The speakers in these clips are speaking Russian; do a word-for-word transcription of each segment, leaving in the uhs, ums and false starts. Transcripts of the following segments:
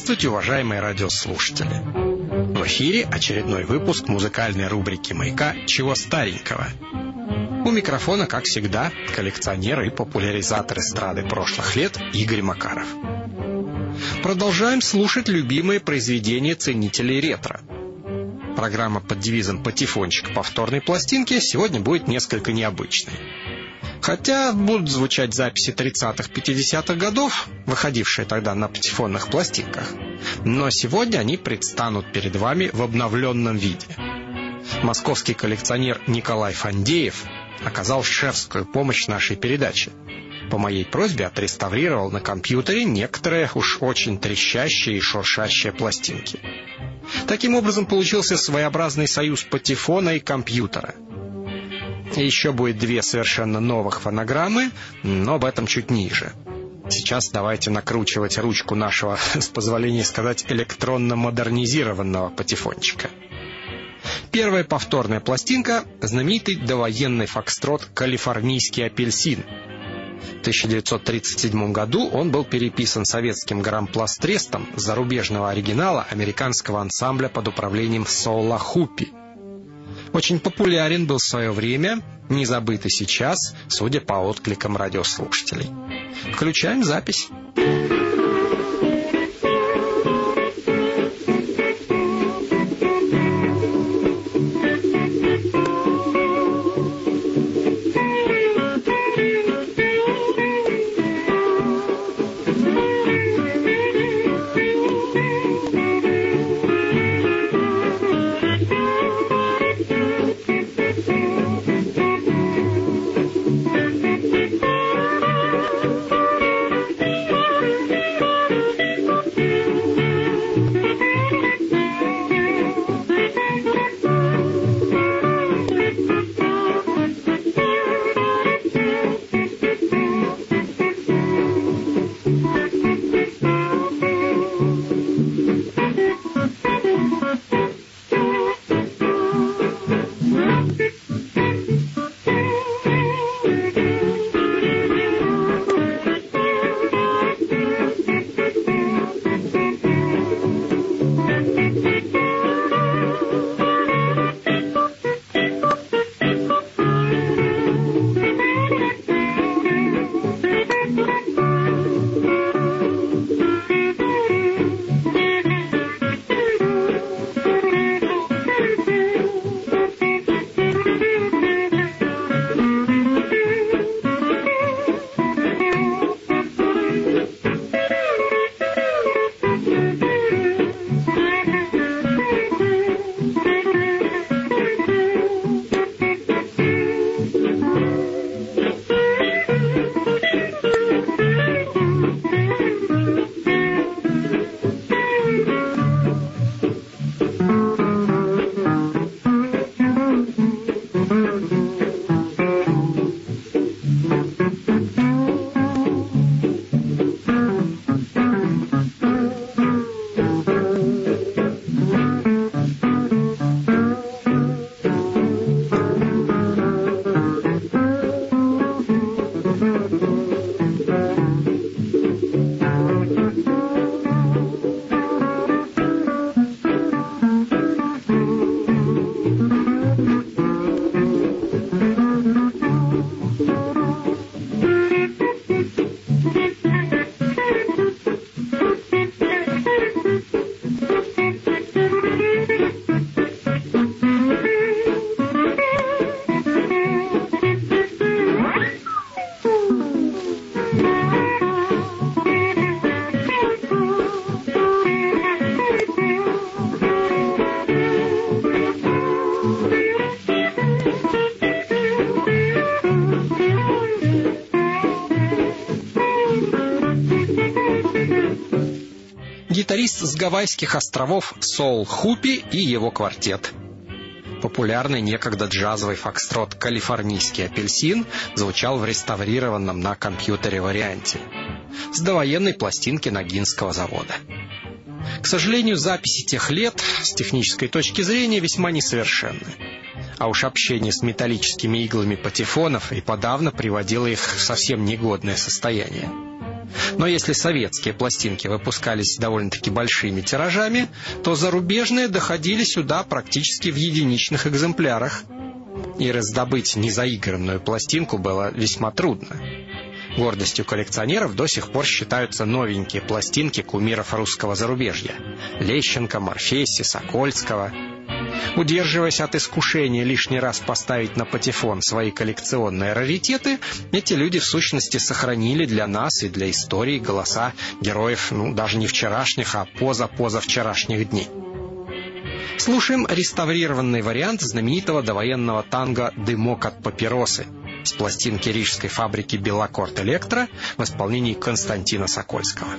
Здравствуйте, уважаемые радиослушатели! В эфире очередной выпуск музыкальной рубрики «Маяка. Чего старенького?». У микрофона, как всегда, коллекционер и популяризатор эстрады прошлых лет Игорь Макаров. Продолжаем слушать любимые произведения ценителей ретро. Программа под девизом «Патефончик повторной пластинки» сегодня будет несколько необычной. Хотя будут звучать записи тридцатых-пятидесятых годов, выходившие тогда на патефонных пластинках, но сегодня они предстанут перед вами в обновленном виде. Московский коллекционер Николай Фандеев оказал шефскую помощь нашей передаче. По моей просьбе отреставрировал на компьютере некоторые уж очень трещащие и шуршащие пластинки. Таким образом получился своеобразный союз патефона и компьютера. И еще будет две совершенно новых фонограммы, но об этом чуть ниже. Сейчас давайте накручивать ручку нашего, с позволения сказать, электронно-модернизированного патефончика. Первая повторная пластинка — знаменитый довоенный фокстрот «Калифорнийский апельсин». В тысяча девятьсот тридцать седьмом году он был переписан советским грампластрестом с зарубежного оригинала американского ансамбля под управлением Соула Хупи. Очень популярен был в свое время, не забыт и сейчас, судя по откликам радиослушателей. Включаем запись. Гитарист с Гавайских островов Соул Хупи и его квартет. Популярный некогда джазовый фокстрот «Калифорнийский апельсин» звучал в реставрированном на компьютере варианте с довоенной пластинки Ногинского завода. К сожалению, записи тех лет с технической точки зрения весьма несовершенны. А уж общение с металлическими иглами патефонов и подавно приводило их в совсем негодное состояние. Но если советские пластинки выпускались довольно-таки большими тиражами, то зарубежные доходили сюда практически в единичных экземплярах. И раздобыть незаигранную пластинку было весьма трудно. Гордостью коллекционеров до сих пор считаются новенькие пластинки кумиров русского зарубежья — Лещенко, Морфеси, Сокольского. Удерживаясь от искушения лишний раз поставить на патефон свои коллекционные раритеты, эти люди в сущности сохранили для нас и для истории голоса героев, ну, даже не вчерашних, а поза-позавчерашних дней. Слушаем реставрированный вариант знаменитого довоенного танго «Дымок от папиросы» с пластинки рижской фабрики «Белакорд Электро» в исполнении Константина Сокольского.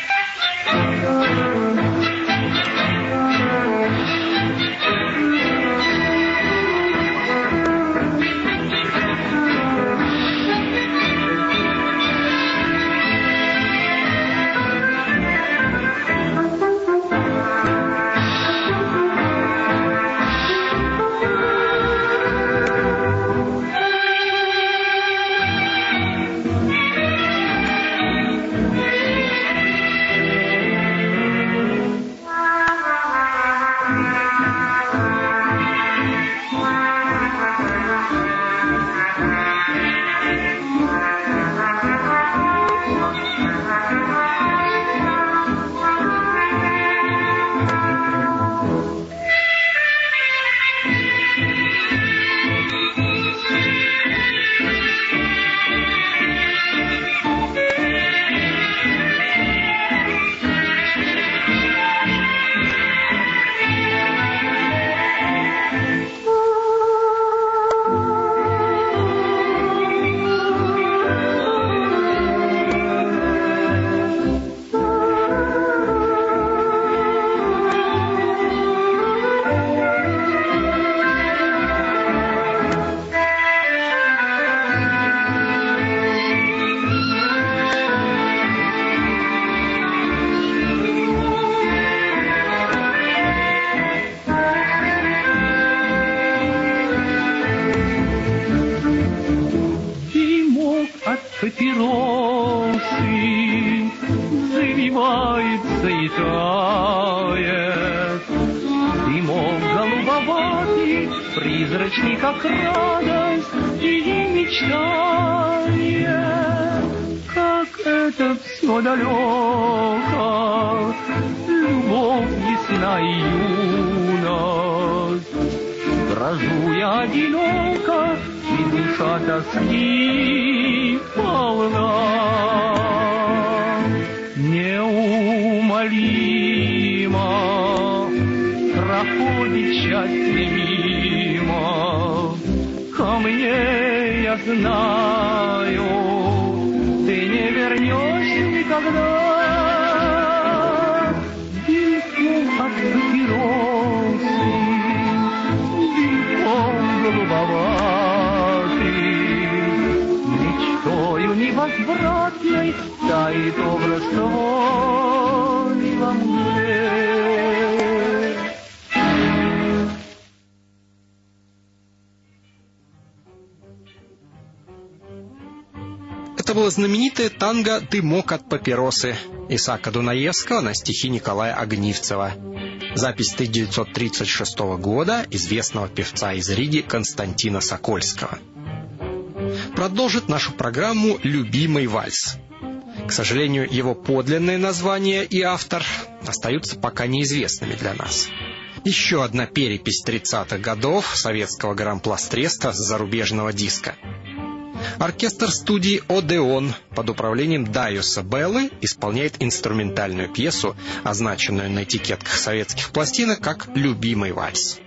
Папиросы завивается и тает, дымок голубоватый, призрачный, как радость, и мечтает, как это все далеко, любовь ясна и юность. Дрожу я одиноко, и душа тоски полна. Неумолимо проходит счастье мимо. Ко мне, я знаю, ты не вернешься никогда. Дымом от папиросы, дымом голубоватый, мечтою невозвратной тает образ твой во мгле. Это было знаменитое танго «Дымок от папиросы» Исаака Дунаевского на стихи Николая Огнивцева. Запись тысяча девятьсот тридцать шестого года известного певца из Риги Константина Сокольского. Продолжит нашу программу «Любимый вальс». К сожалению, его подлинное название и автор остаются пока неизвестными для нас. Еще одна перепись тридцатых годов советского грампластреста с зарубежного диска. Оркестр студии «Одеон» под управлением Дайоса Беллы исполняет инструментальную пьесу, означенную на этикетках советских пластинок как «Любимый вальс».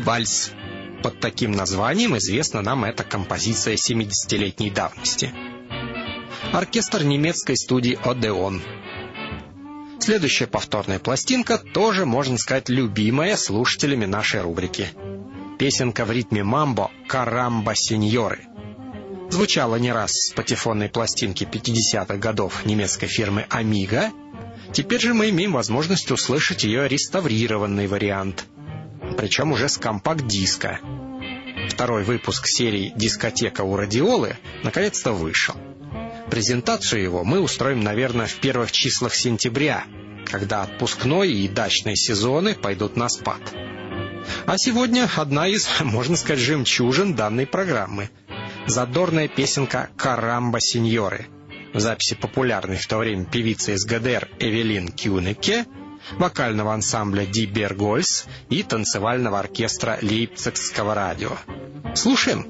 вальс. Под таким названием известна нам эта композиция семидесятилетней давности. Оркестр немецкой студии «Одеон». Следующая повторная пластинка тоже, можно сказать, любимая слушателями нашей рубрики. Песенка в ритме мамбо «Карамба, сеньоры». Звучала не раз с патефонной пластинки пятидесятых годов немецкой фирмы «Амига». Теперь же мы имеем возможность услышать ее реставрированный вариант, причем уже с компакт-диска. Второй выпуск серии «Дискотека у радиолы» наконец-то вышел. Презентацию его мы устроим, наверное, в первых числах сентября, когда отпускной и дачные сезоны пойдут на спад. А сегодня одна из, можно сказать, жемчужин данной программы. Задорная песенка «Карамба, сеньоры» в записи популярной в то время певицы из ГДР Эвелин Кюнеке, вокального ансамбля Ди Бергольс и танцевального оркестра Лейпцигского радио. Слушаем.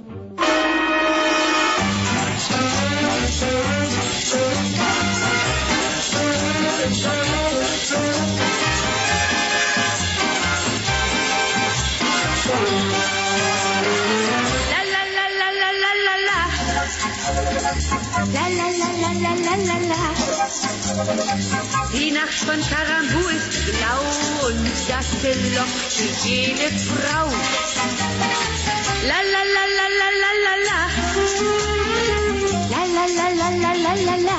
La la la la la la la la. Die Nacht von Karambu ist blau und das lockt für jede Frau. La la la la la la la la. La la la la la la la la.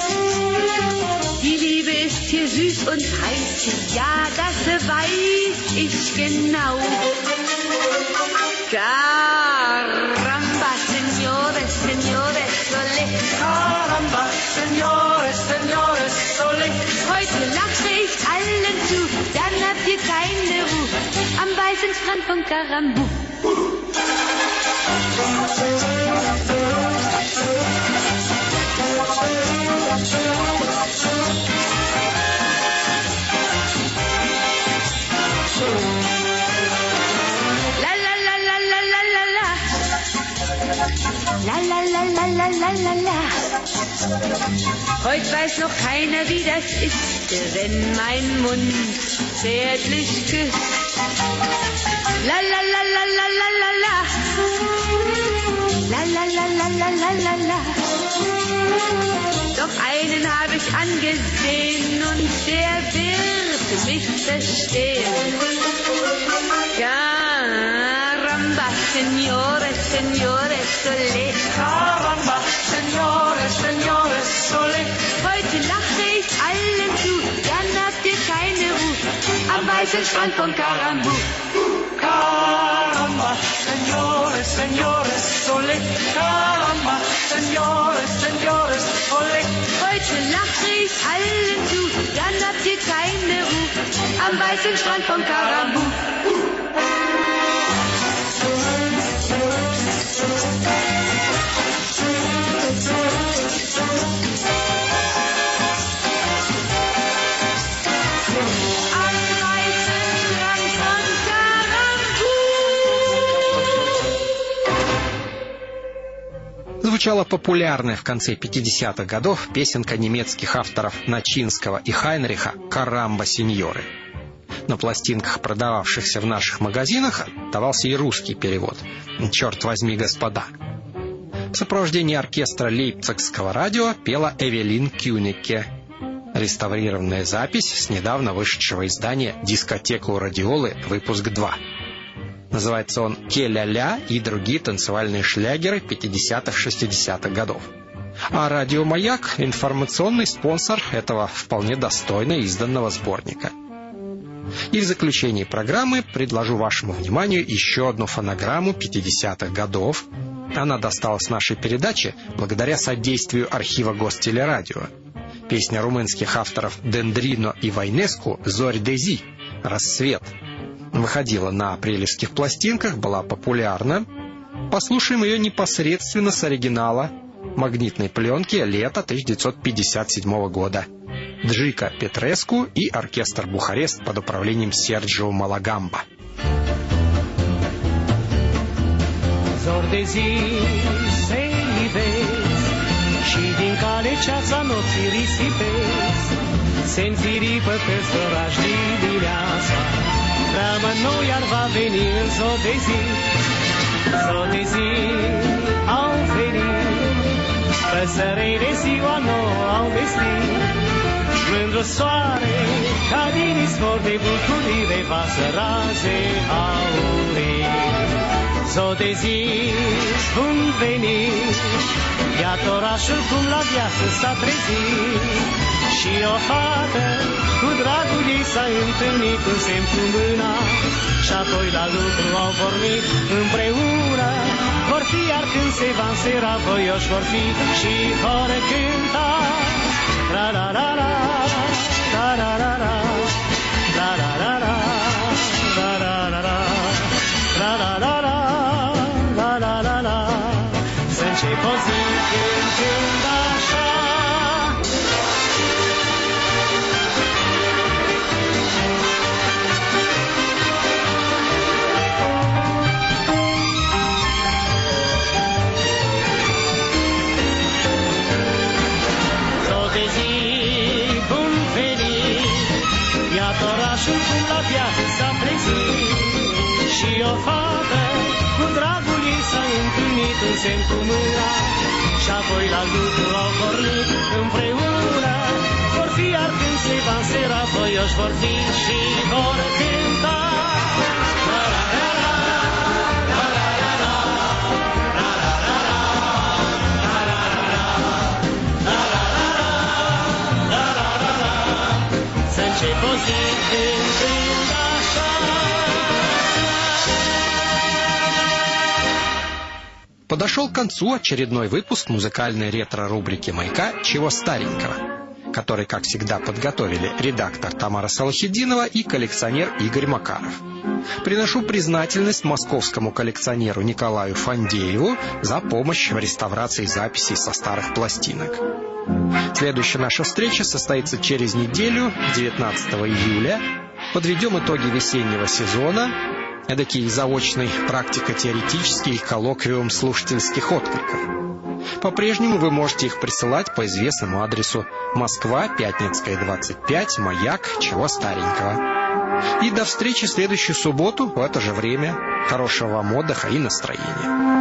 Die Liebe ist hier süß und heiß, ja, das weiß ich genau. Caramba, señores, señores, sole. Caramba, señores, señores, sole. Heute lache ich allen zu, dann habt ihr keine Ruhe am weißen Strand von Karambu. La la la la la la la la. La la la la la la la la. Heute weiß noch keiner, wie das ist, wenn mein Mund zärtlich küsst. La la la la la la la la. La la la la la la la la. Doch einen habe ich angesehen und der wird mich verstehen. Caramba, señores, señores, sole. Caramba, señores, señores, sole. Heute lache ich allen zu, dann habt ihr keine Ruhe am weißen Strand von Karambu. Caramba, señores, señores, sole. Caramba, señores, señores, sole. Heute lache ich allen zu, dann habt ihr keine Ruhe am weißen Strand von Karambu. Звучала популярная в конце пятидесятых годов песенка немецких авторов Начинского и Хайнриха «Карамба, сеньоры». На пластинках, продававшихся в наших магазинах, давался и русский перевод «Черт возьми, господа». В сопровождении оркестра Лейпцигского радио пела Эвелин Кюнеке. Реставрированная запись с недавно вышедшего издания «Дискотека у радиолы», выпуск два. Называется он «Ке-ля-ля» и другие танцевальные шлягеры пятидесятых-шестидесятых годов. А радио «Маяк» — информационный спонсор этого вполне достойно изданного сборника. И в заключении программы предложу вашему вниманию еще одну фонограмму пятидесятых годов. Она досталась нашей передаче благодаря содействию архива Гостелерадио. Песня румынских авторов Дендрино и Вайнеску «Зорь де зи» — «Рассвет». Выходила на апрелевских пластинках, была популярна. Послушаем ее непосредственно с оригинала магнитной пленки лета тысяча девятьсот пятьдесят седьмого года. Джика Петреску и оркестр «Бухарест» под управлением Серджио Малагамба. Zor de zi se livesc și din cale ceața nopții risipesc. Se înfiripă pe strărași dimineața Treaba nouă iar va veni în zo de zi, zo de zi au venit, păsările ziua nouă au vestit. Mândru soare, ca din izvor de bucurire, varsă raze aurii. Zo de zi, bun venit, iată orașul cum la viață s-a trezit. Și o fată cu dragul ei s-a întâlnit, un semn cu mâna, și apoi la lucru au pornit împreună. Vor fi, iar când se va însera, voioși vor fi și vor cânta. La la la la, la la la la, la la la la, la la la la, la la la la, la la la la. Să încep o zi cântând așa. Orașul cum la viață s-a trezit, și o fată cu dragul ei s-a întâlnit, un semn cu mâna, și apoi la lucru au pornit împreună. Vor fi, iar când se va însera, voioși vor fi și vor cânta. La la la la, la la la la, la la la la, la la la la, la la la la, la la la la. Să încep o zi cântând așa. Подошел к концу очередной выпуск музыкальной ретро-рубрики «Маяка. Чего старенького», который, как всегда, подготовили редактор Тамара Салахитдинова и коллекционер Игорь Макаров. Приношу признательность московскому коллекционеру Николаю Фандееву за помощь в реставрации записей со старых пластинок. Следующая наша встреча состоится через неделю, девятнадцатого июля. Подведем итоги весеннего сезона, эдакий заочный практико-теоретический коллоквиум слушательских откликов. По-прежнему вы можете их присылать по известному адресу: Москва, Пятницкая, двадцать пять, Маяк. Чего старенького. И до встречи в следующую субботу в это же время. Хорошего вам отдыха и настроения.